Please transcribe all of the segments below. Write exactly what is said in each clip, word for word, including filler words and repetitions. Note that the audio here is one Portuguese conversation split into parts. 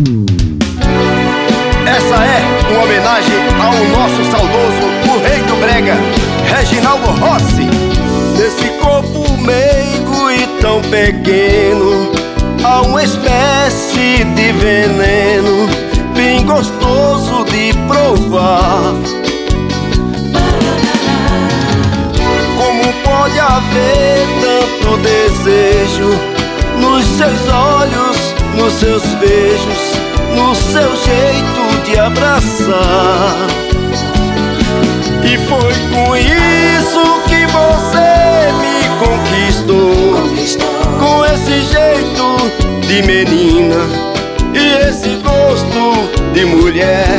Essa é uma homenagem ao nosso saudoso, o rei do brega, Reginaldo Rossi. Nesse corpo meigo e tão pequeno, há uma espécie de veneno bem gostoso de provar. Como pode haver tanto desejo nos seus olhos, nos seus beijos, no seu jeito de abraçar? E foi com isso que você me conquistou, conquistou. Com esse jeito de menina e esse gosto de mulher.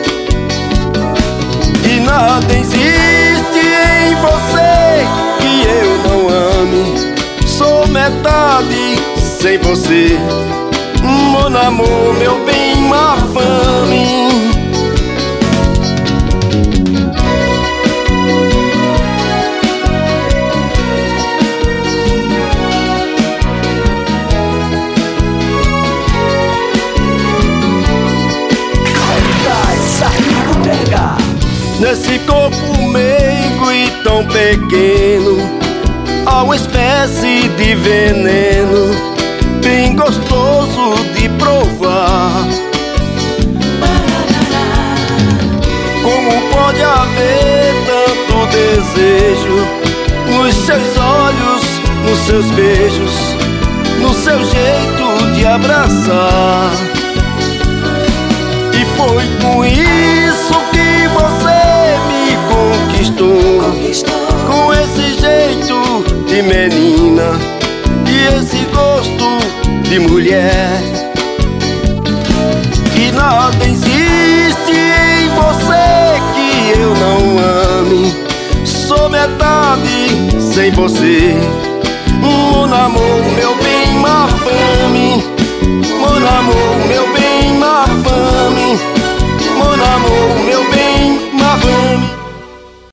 E nada existe em você que eu não ame. Sou metade sem você, mon amour, meu bem, ma fame. Nesse corpo meigo e tão pequeno, há uma espécie de veneno bem gostoso de provar. Como pode haver tanto desejo nos seus olhos, nos seus beijos, no seu jeito de abraçar? E foi com isso que você me conquistou, conquistou. Com esse jeito de menina e esse gosto de mulher. E nada existe em você que eu não ame. Sou metade sem você, mon amour, meu bem, ma fame. Mon amour, meu bem.